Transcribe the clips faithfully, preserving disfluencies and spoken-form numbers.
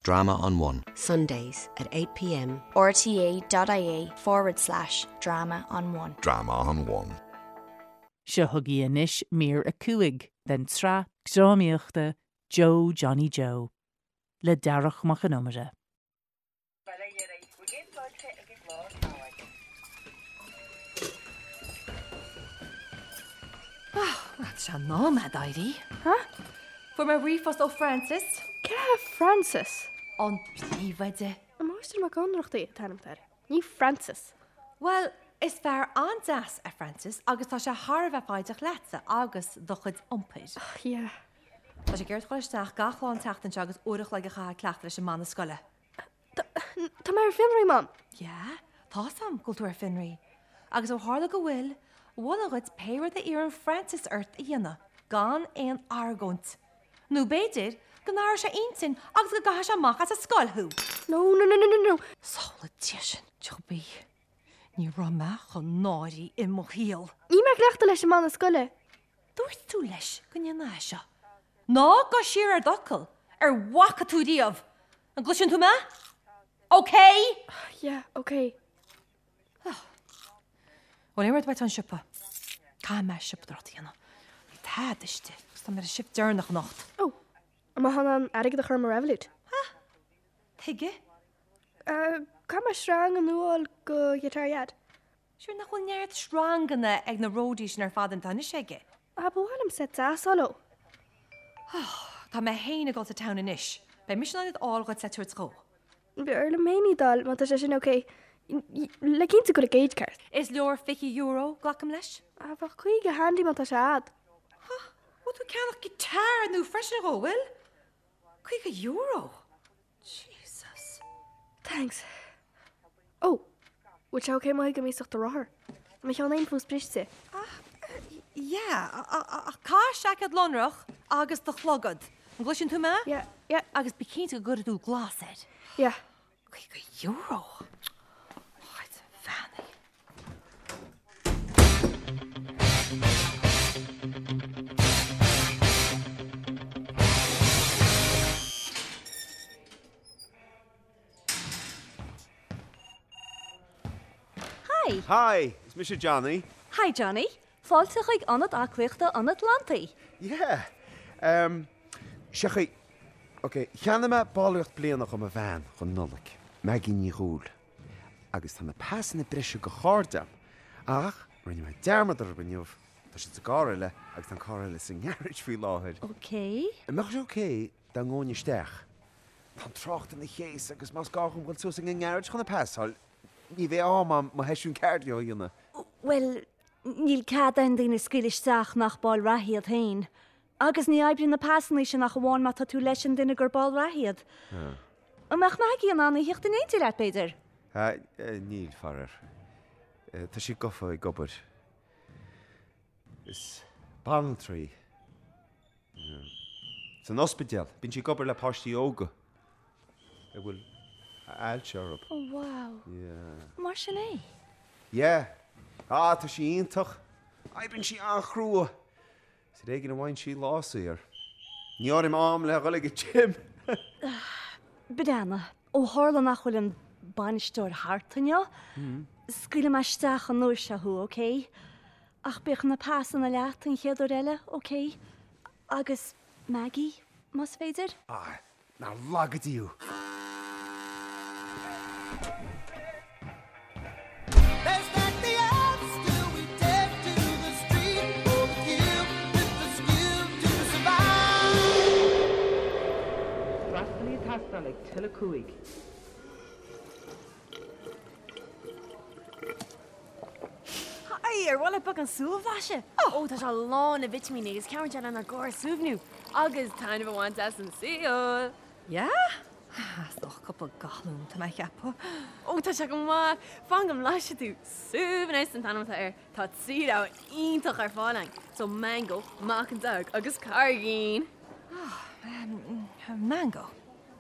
Drama on One. Sundays at eight p.m. R T A dot I E forward slash drama on one. Drama on One. Se thugaí inis mír a cuaig den tra grámíochta Joe Johnny Joe. Le dearach mach an umire. That's a nómad, Irie. Huh? For my refos o Francis. Get Francis. On plívide. I'm oyster my gondrochty tanam there. Ní Francis. Well, is fair an das a Francis, agus tá sé harfa fáideach letse, agus do chud ompid. Yeah. Tá sé geirt cholisteach gachláin teachtan se agus uirich le go cha cleachtar leis an man na scoile. Tá mar Finry, Mom. Ja, tá sam cultúr Finry. Agus ó hála go bhfuil, bhla chud péir de ar an Francis ort a dhéana, gan éon argont. Nú béidir, go náir sé intin, agus go gaha sé amach as a scoilthú. No, no, no, no, no, no. Sála tísin, Joby. Ní rama chu náirí i mo híal. Ní mar gleachta leis an man na scoile. Dúirt tú leis go nná seo. Ná go siar ar docail, ar wacha tú díomh. An gluisiún tú me? OK? Yeah, OK. Well, éimir bait an sipa. Cá me sipa drotíana. Ní tád iste, gus tá mar a sip dearnach nacht. Oh, am a hanan arig de churma revolút. Ha? Teige? Uh, Cá mar srang an nuál go gitariad. Siúr nach chuil neart srangana ag na ródís nar fad an tanna séige. A bhhalam set a solo. Tá me héine go a town in ish. Bei missionáid ágad sa tuair tró. Be le méní dal, má tá sé sin OK. Le cinnta go a gauge cart. Is leor fifty euro glacham leis? A bh chuig a handy má tá sé ad. Ha? Wat tú ceannach gitar nó freisin go bhfuil? Chuig a euro? Jesus. Thanks. Oh, wat sé OK mai go míocht a rathair. Me an éon fús briste. Ja, a cá seachad lonrach agus do chlogad. An gluisiún tú me? Yeah, yeah, Agus bicín go good dú glasid. yeah. Chuig a euro? Right, fanny. Hi. Hi, it's Mister Johnny. Hi, Johnny. Fáilte chuig anad acliachta an Atlantaí. Yeah. Um, Shachy, okay, cheanna me báileocht blianach am a bhean chun nulach, me gin ní húl. Agus tá na passanna brise go cháda. Ach, rinne me dermad ar baniuh, tá si garile agus an cáile sin ngearrit fí láthir. OK. A meach sé OK da ngóin isteach. Tá trocht in na chéas agus más gáchum bhil tú sin ngearrit chun na passáil. Ní bheith am má heisiún cardio dhéanana. Well, níl cad an daoine scuilisteach nach báil rathiad hain. Agus ní aibrin na passanna sin nach bháin má tá tú leis an duine gur báil rathiad. Amach maigi an anna hiocht in éintí leat, Peter. Ha, níl farir. Tá si gofa i gobod. Is Bantry. It's an hospital. Bín si gobod le páistí óga. E bhfuil ailte arab. Oh, wow. Yeah. Mar sin é. Yeah. Ah, tá si iontach. Aibinn si an chrúa. Sa réigen am bhain si lásaíar. Ní áirim am le go le go Jim. Bedanna, ó hála nach bhfuil an banisteir hartainne. Scuile meisteach an nuair se thu, OK? Ach bích na passanna leat an chéadú eile, OK? Agus Maggie, mas féidir? Ah, ná lagadíú. Like telecuig. Hi, ar bhfuil bag an súbhhaise? Ó, tá se lán na vitamín agus ceann an ar gáir súbhnú. Agus tainna bhhaint as an síol. Ja? Doch couple galún tá me cheappa. Ó, tá se go má fangam leise tú súbhnéis an tanmta ar tá siad á ionintach ar fáing. So mango, mac an dag agus cargín. Mango.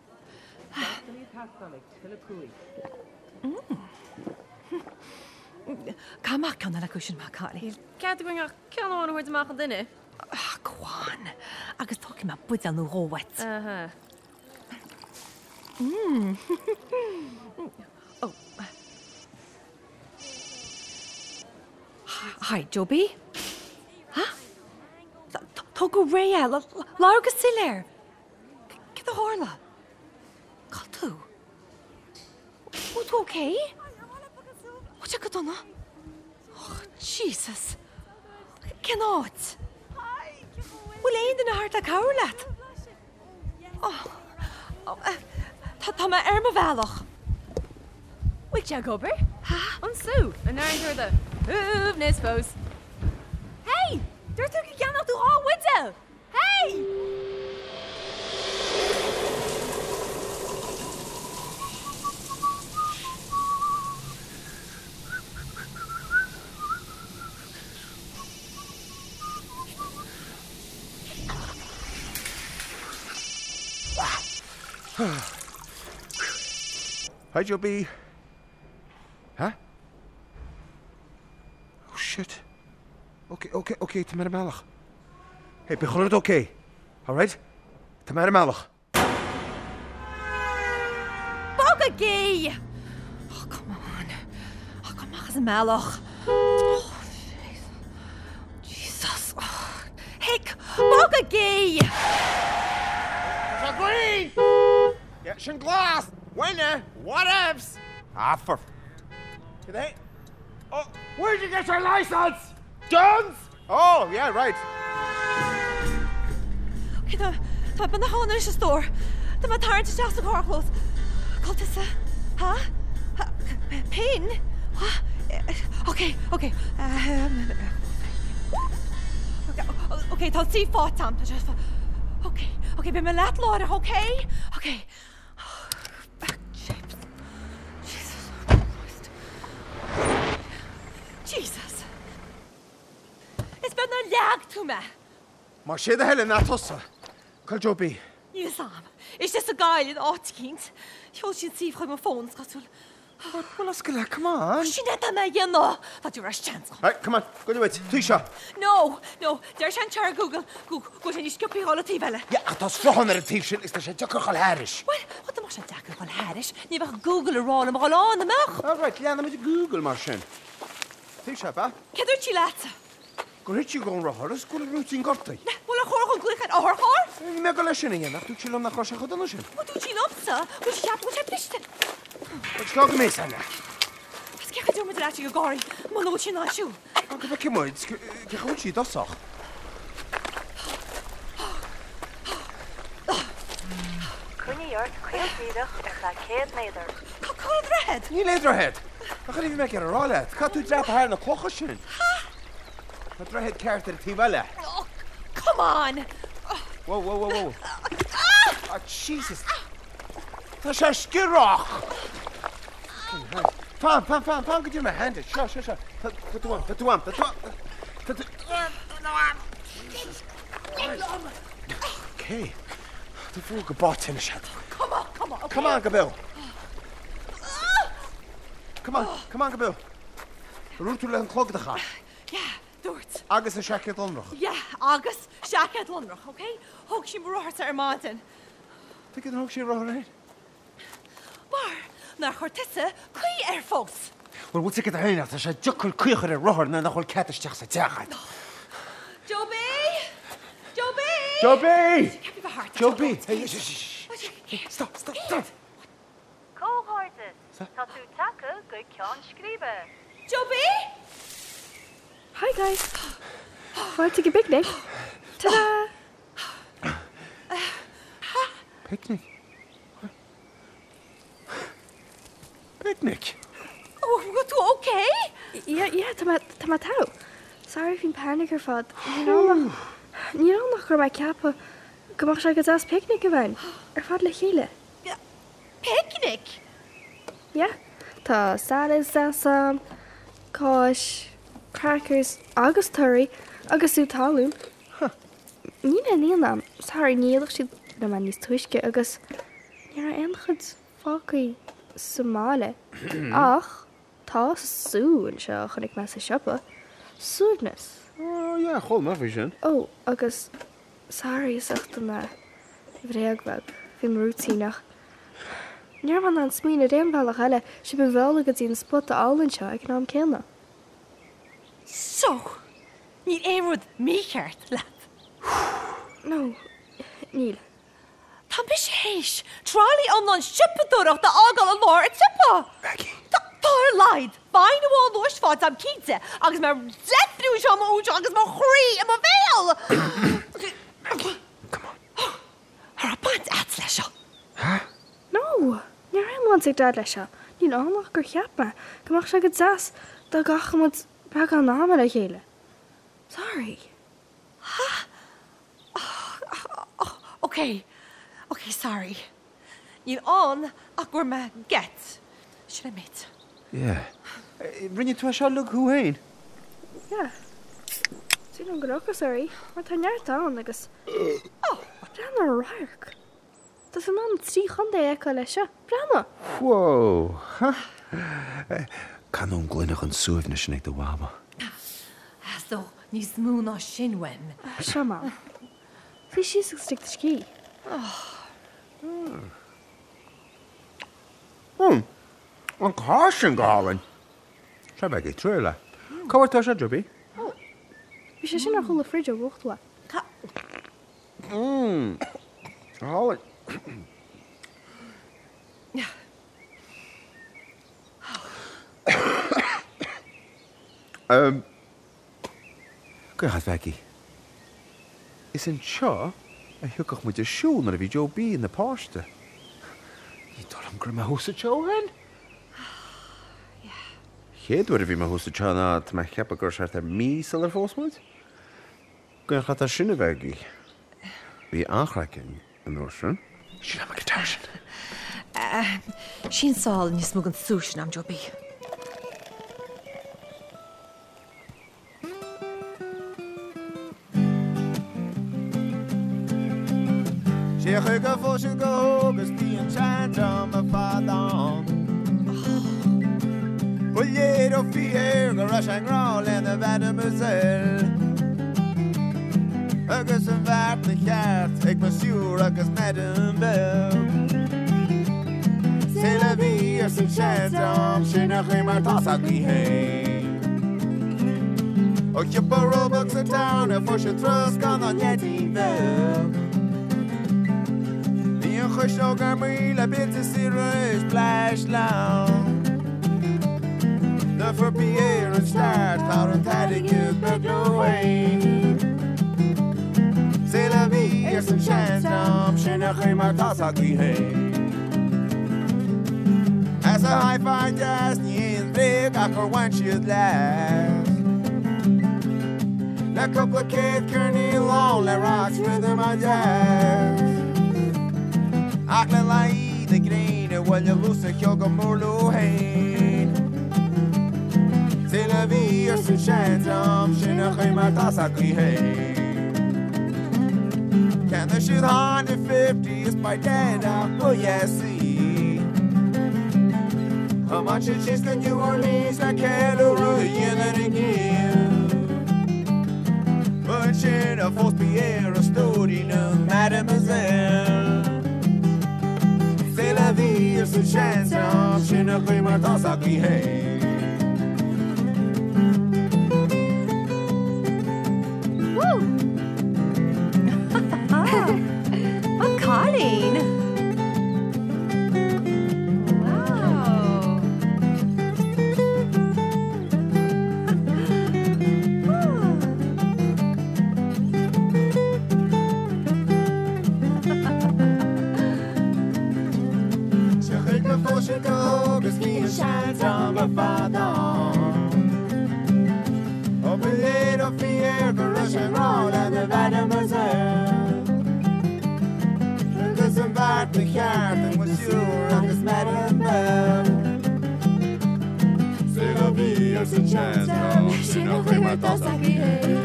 Cá mac an le cúsin má cáí. Cead go ach ceanháin chuir amach an duine? Cháin, agus tóci me bud an nó róhait. Aha. Oh. Hi, Joby. Huh? Tá go ré lágus sí léir. Cid a hála? Cá tú? Bú tú okay? What go donna? Oh, Jesus. Cin áit? Bhfuil éon den hart a cabhar leat? Oh, tá me ar mo bhealach. Wig te gobar? An sú an air the húbnis fós. Hey! Dúir tú go ceannach tú á wide! Hey! Hi, Joby. Huh? Oh, shit. Okay, okay, okay, tá mar meach. Hey, be chulad okay. All right? Tá mar meach. Bog a gay! Oh, come on. Oh, come on, as a malach. Oh, Jesus. Oh, hick, bog a gay! There's a green! Get some glass! Winner! Whatevs! Ah, for... Today? Oh, where'd you get your license? Jones? Oh, yeah, right. Okay, tá tá ban na hána is a stór. Tá má tarint teach na carclós. Calt is a... Ha? Pin? Okay, okay. Um, okay, okay, tá sí fátam. Okay, okay, be me leat lára, okay? Okay. Jesus Christ. Jesus. It's been a lag to me. Mar sé a helle na tosa. Call Joby. Níl sam. Is this a gael in átkint? Thol sin sif chuig my phone scatul. Well, let's go, come on. Sin eta me yno. That you're a chance. Right, come on, go to it. Tisha. No, no. There's an char Google. Google. Go sin iskupi hola tivele. Ja, tas frohan er tisha is tas jakker gal harish. Well, what the mas jacker gal harish? Ni bach Google around am gal on mach. All right, Liana met Google machine. Tisha, ba? Kedur chi lata. Go hit you going rohar, go routine gortai. Wel a chor gon gwych a hor hor. Me gal shin again, tu chilom na khosha khodan shin. What do chi lopsa? Go chap go chap piste. What's log me sana? As ke gedur met lati go gori. Mo no chi na shu. Go ba ke moid, ke khochi dasach. Cwnni yw'r chwil bydwch eich a ced neidr. Col red. Ni leatherhead. Ga gaan even mekker rollet. Ga tu drap haar na kochen shin. Wat draait character ti welle. Oh, come on. Whoa, whoa, whoa, whoa. Oh, Jesus. Das ist skirach. Fam, fam, fam, fam, get you my hand. Sure, sure, sure. Put the one, put the one, put the one. Put the Okay. The fool go bot in the shed. Come on, come on. Okay. Come on, Gabil. Come on, come on, Gabil. Root to learn clog the car. Yeah, do it. Agus a shacket on noch. Yeah, August, shacket lunrach, okay? Hog she rohart ar Martin. Think it hog she rohart. Bar, na chortisse, kui er folks. Well, what's it get heen at? As a juckle kuicher a rohart na nachol cattisch sa tjachat. Joby! Joby! Joby! Heb je be hart? Joby! Hey, shh, shh. Stop, stop, stop. Cóhortas, tá tú taca go ceann scríbe. Joby! Hi guys. Want to take a picnic? Ta-da! Picnic? Picnic? Oh, what you okay? Yeah, yeah, tama tama tau. Sorry if you panic or fod. You know, you know, nog er my kappa. Kom maar, ik het picnic gewoon. Er fod le hele. Picnic? Ja, ta salad, sesam, kosh, crackers, agus turry, agus utalun. Nina nina, sorry, nielig si na man nis tuiske agus. Nira engad faki Somale. Ach, tá soon seo chunig me sa sipa. Soodness. Oh, yeah, chol ma vision. Oh, agus sorry, sagte na vreagbag. Vim routine nach. Níor man an smíine réimhheach eile si be bhela go dtíon spot álann seo ag ná céna. So, ní éonrúd mícheart leat. No, níl. Tá bis héis, trálaí an an sipaúach de ágal an láir a tipa. Maggie. Táir leid, fáin bháil luist fáid am cíte, agus mar zefriú seo am úte agus mar chrí am a bhéal. Come on. Ar a baint at lei seo. Huh? No, níor réimán sig dad lei seo. Níl amach gur cheappa, goach se go deas dá gachamad bag an námar a chéile. Sorry. Okay, okay, sorry. Níl an ach gur me get. Should I meet? Yeah. Rinne tú seo lu chuhéin? Yeah. Sí an gocha sorry, mar tá neart an agus. Oh, brenn ar rairc. Tás an an trí chundé eá lei seo. Brenna. Whoa. Canón glunach an suamhne sin ag do bhama. As dó níos mú ná sin wen. Seo má. Bhí si ag stick de cí. Hmm. An cá sin gáhain. Se bheith é trúile. Cáhairtá sé jobí? Bhí sé sin ar chula fridge bhchtha. Mmm. Háhain. Um. Go hat Becky. Is an seo a thucach mu de siún ar a bhí Joe B in na páiste. Ní dá am gur hosa teo hen? Chéadúir a bhí hosa teo ná tá me cheappa gur seart ar mí sal ar fósmuid? Go chat ar sinna bheigi. Bhí anchraicin an orsin. Sin am a gitar sin. Sin sáil níos mú an súsin am Jobbí. Sé chu go fó sin go agus bí an sean am a fádán. Bhuiléad ó fiíir go ra an rá lena bhead musil. Agus an bhart na cheart ag mar siúr agus med an bell. Sé le bhí ar san sean am sin a chu mar tasach ní héin. ó ceappa Robux a town a for se tros gan an netí bell. Chuistógar mí le bit si ruis pleis lá. Na for piéir an start chá an taidigú bedóhain. Sé le bhí ar san seanam sin a chu mar tasach í héin. As a hi-fi jazz ní on bhíh ach chu bhain siad leis. Le coppla céad curní lá le rocks rhythm a jazz. Ach le laid na gréine bhfuil lusa ceol go mórlú hain. Sé le bhí ar san seanam sin a chu mar tasach í héin. Can the shoot one hundred fifty is by dead up, oh yeah, see. How much it is in New Orleans, I can't ruin it again. But shit, a false Pierre, a story, no mademoiselle. C'est la vie, c'est une chance, je ne peux pas t'en s'habiller. Colleen! Wow! Je rig me voor je koop, is wie een schijnt aan mijn vader. Op een leed of vier, gerust en rood en de wijde mezelf. Een baard de hart en was sure aan this madam bell. C'est la vie, c'est une chance, no, je ne peux pas t'en s'habiller.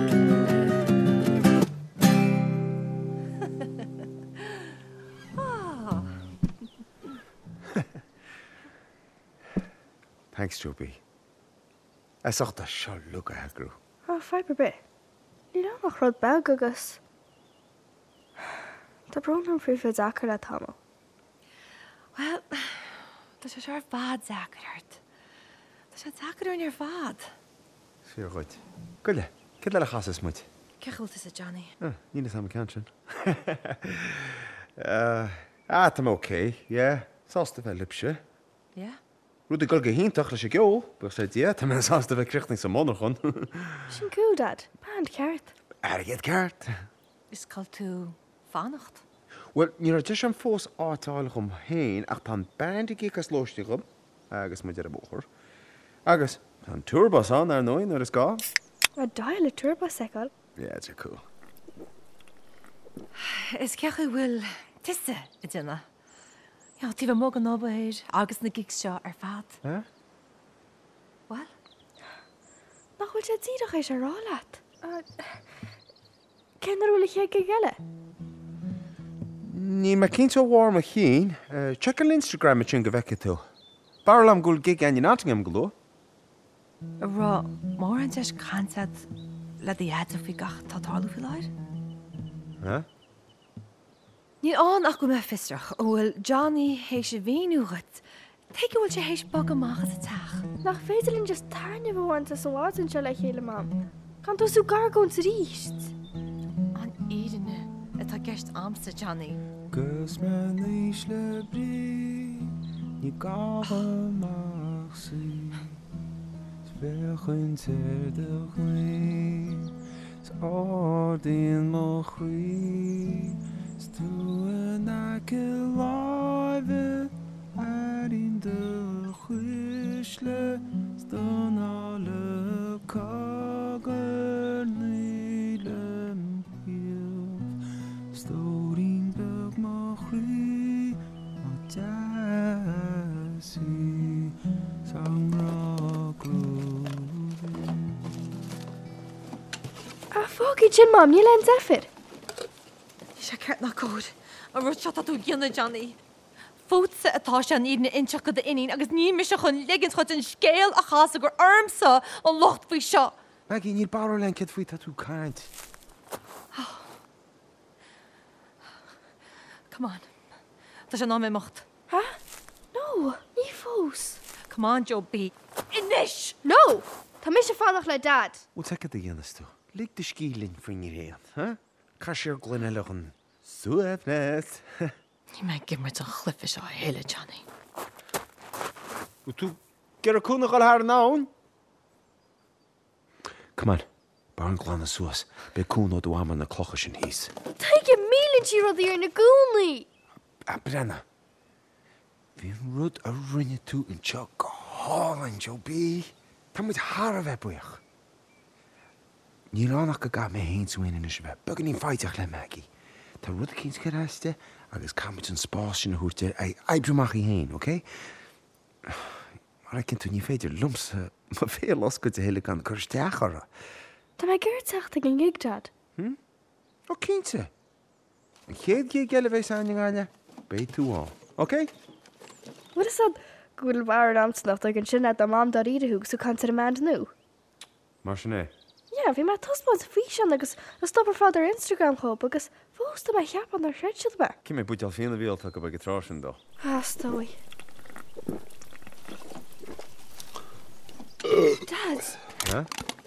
Thanks, Joby. I saw that shot look at her. Oh, fiber bit. Ní nach rud bag agus. Tá brom an frí fé dachar le tamil. Well, Tá sé ar fad zacart. Tá sé zacarún ar fad. Sfíor chuid. Goile, cid le chasas muid? Cechúlta sa Johnny. Nílas am can sin. Ah, tam oké, ja. Sásta bheith lipse. Yeah? Rúd go go híntaach leis sé geol, bu sé dí tá sásta bheith crichtning sa mna chun. Sin cool, Dad. Band ceart. Ar géad ceart. Is cael tú fannacht. Well, ní ar deis an fós átáil chum héin ach tá band í gas lóiste chum, agus mu ar a bóchar. Agus, tá túrbas an ar nóin ar is gá? A daile turbo seáil. Yeah, it's a cool. Is cechu bhfuil tuise i duna. Ja, tí bh mó an nóbahéir agus na gig seo ar fad. Eh? Well? Nach bhfuil sé tíadach éis ar rálaat. Cenar bhfuil ché go geile? Ní me cinint ó bhhar a chin, check an Instagram sin go bheice tú. Baril am gúil gig an Nottingham go. Rá mór an teis cansad le dhéadh fi gach tátáú fi leir? Eh? Ní an ach go me fistrach ó bhfuil Johnny hééis sé bhíúgat. Take bhfuil sé hééis bag amachchas a teach. Nach féidirlinn just tarne bhhaanta sa bháin se le chéile mam. Can tú sú gargón sa ríist? An éidirne atá gceist amsa Johnny. Gus me níos le brí ní gáhamach sí Sfechun ter de chuí S ádaon mo chuí Stú an aice láimhe Arin de chuis le Stona le cagar ní lem hiamh Stórin beg mo chuí Má deasí sang A fógid sin mam, ní len zephyr. Is sé ceart nach cód a ru se tú gionne Johnny. Fótsa atá se an íbna inseach go inín agus ní me se chun liginn chut an scéal a chaasa gur armsa an locht faoi seo. Maggie, níl baril len cid faoi tá tú caint. Come on. Tá sé ná mé mocht. Ha? No, ní fós. Come on, Joe B. Inis! No! Tá mis sé fannach le dad. Ó take a dhéanas tú. Lig de scílinn faoin ní réan, ha? Ca sér glunne lechan suafnes. Ní me gimmert an chlifa seo héile, Johnny. Ó tú ger a cúna gáil haar nán? Come on, bar an glána suas, be cúna dú am an na clocha sin hís. Taige mílinn tí rud ar na gúnlaí. A brenna. Bhín rud a rinne tú in seo go hálainn, Joe B. Tá muid thar a bheith buíoch. Ní ránach go ga mé héin suine is bheith, began nín feiteach le Maggie. Tá rud a cíns go reiste agus camid an spás sin na húirte eibreach í héin, oké? Mar cinn tú ní féidir lumsa má fé los go héile gan chusteach ara. Tá mé gur teachta an gig, Dad. Hm? Ó cínte. An chéad gé geile bhééis aine gáile, bé tú á, oké? Wat is dat? Gwyl war an amsnacht ag an sinna am mam dar idirhúg so can ar man nu. Mar sinné? Ja, bhí me tosbod fao sin agus a stopper fád ar Instagram chop agus fósta me cheap an ar shirtsil be. Cí mé buteal féna bhéalta go bag trá sin dó. Ah, stói. Dad. Ja?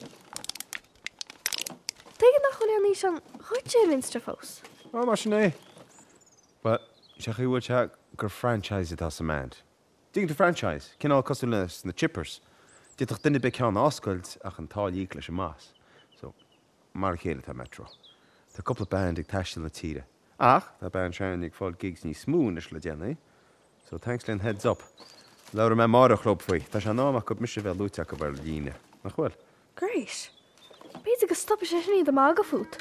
Tegen nach chuil níos an chuide Insta fós. Á mar sinné. Ba se chuúil se gur franchise it as a man. Dín de franchise, cin á cosú leis na chippers. Díach duine be ceán oscailt ach an tá líic leis más. So, mar chéile tá metro. Tá coppla band ag taistil na tíre. Ach, tá band sean ag fáil gigs ní smún is le déna. So, thanks Lynn, heads up. Laura me mar a chlop faoi. Tá se náach go mis bheith lúteach go bhar líine. Nach chfuil? Great. Bíad agus stoppa sé sin iad am agafút.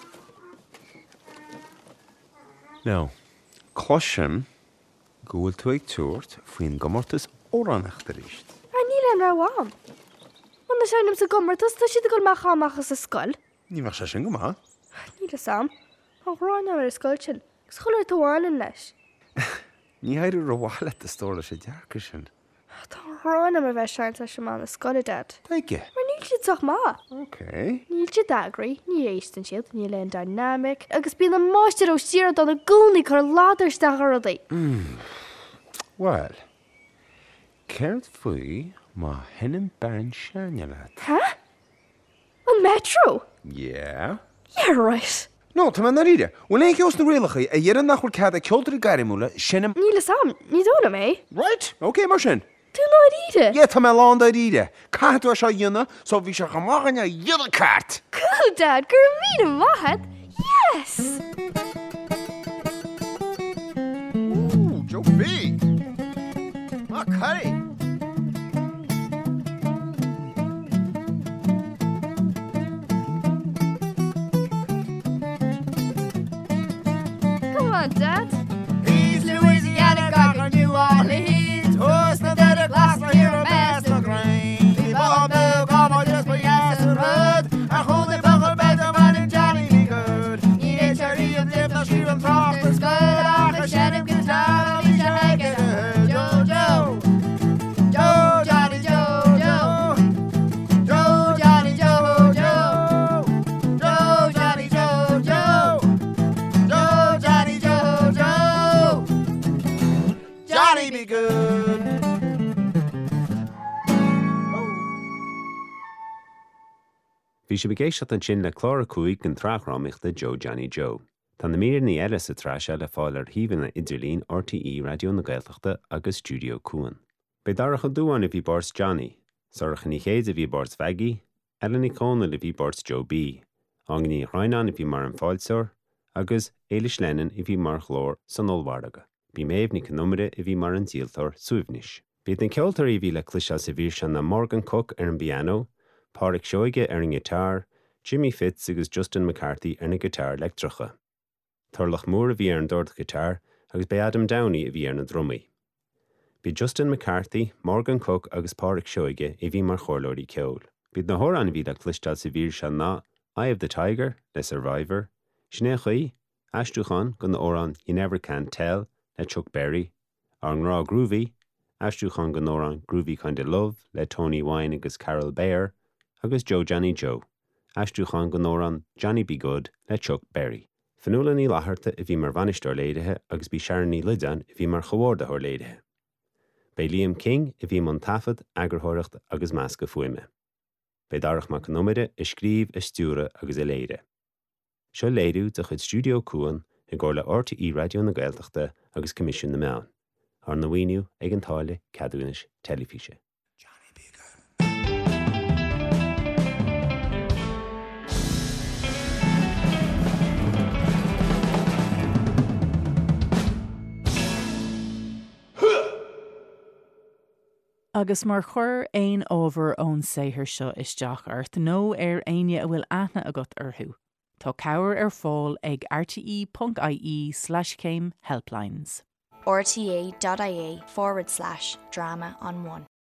No. Cloisiim gúil tú ag túirt faoin gomortas órannachta ríist. A níl an ráháam. Man na seinam sa gomortas tá siad go meach amachchas sa scoil. Ní mar se sin go má? Níl a sam. An ráin ar a scoil sin. Gus choir táháin leis. Ní haidir roháile a stóla sé dearcha sin. Tá ráin am a bheith seint a sem na scoil dad. Taige? Mar níl siad soch má. Ok. Níl siad agraí, ní éistan siad, ní leon dynamic, agus bí na máiste ó siar don na gúnaí chu ládarsteach ar daí. Mm. Well, Cert faoi má henan barn searne leat. Ha? An metro? Yeah. Yeah, right. No, tá na ríide. Bhfuil éon ceos na rialacha a dhéanaan nach chuil cad a ceoltar gairimúla sinna... Níl sam, ní dóna mé. Right, ok, mar sin. Tú lá ríide? Ie, tá me lán da ríide. Caitú a seo dhéanana, so bhí se chamágan a dhéanana cart. Cool, Dad, gur mí mahad. Yes! Ooh, Joe B. Okay. Come on, Dad. He's Louisiana, got from New Orleans. Who's the better glass for here, a master grain? The bomb, the bomb, just for yes and road. I hold the buckle better man and Johnny be good. He ain't cherry and dip, the shoe and throck the skull. I shed him guitar, he's a haggard. Joe, Joe. Joe, Johnny, Joe, Joe. Joe, Johnny, Joe, Joe. Joe, Johnny, Joe, Joe. Joe, Johnny, Joe, Joe. Johnny be good. Bhí sé begéisteach an sin le chlár cuaig an trachrámichta Joe Johnny Joe. Tá na mír ní eile sa tráise le fáil ar híhanna Idirlín R T E Radio na Gaeltachta agus Studio Cuan. Bé darach an dúan a bhí bors Johnny, sorach ní chéad a bhí bors Veggie, Ellen Icona le bhí bors Joe B, angin ní Rainan a bhí mar an fáilsor, agus Eilish Lennon a bhí mar chlór san olwardaga. Bhí méh ní canumire a bhí mar an díaltar suivnis. Bhí den ceoltar a bhí le clisa sa bhír se na Morgan Cook ar an piano, Pádraig Seoige ar an gitar, Jimmy Fitz agus Justin McCarthy ar na gitar electrocha. Thorlach Moore a bhí ar an dord gitar agus bé Adam Downey a bhí ar na drumí. Bhí Justin McCarthy, Morgan Cook agus Pádraig Seoige a bhí mar chorlóirí ceol. Bhí na hóran a bhí le clisteal sa bhír se na Eye of the Tiger, Le Survivor, Sné Chuí, Ashtúchan gon na óran You Never Can Tell, le Chuck Berry, ar an rá Groovy, Ashtúchan gon óran Groovy Kinda Love, le Tony Wine agus Carol Bayer, agus Joe Johnny Joe, Ashtúchan gon óran Johnny Be Good, le Chuck Berry. Fanúla ní láthirta a bhí mar vanistóir léidethe agus bí Sharon ní Lidan a bhí mar chomhórda thóir léidethe. Bé Liam King a bhí man tafad agurthireacht agus measca fuime. Bé darach mac numide i scríb i stúra agus i léide. Seo léadú de chud Studio Cuan i gcóir le R T E Radio na Gaeltachta agus Comisiún na Meán. Ar na bhaoiniú ag an táille cadúinis telefíse. Agus mar chur aon ábhar ón saothar seo isteach ort nó ar aine a bhfuil aithne agat orthú. Tá cabhair ar fáil ag rte.ie slash céim helplines. rte.ie forward slash drama on one.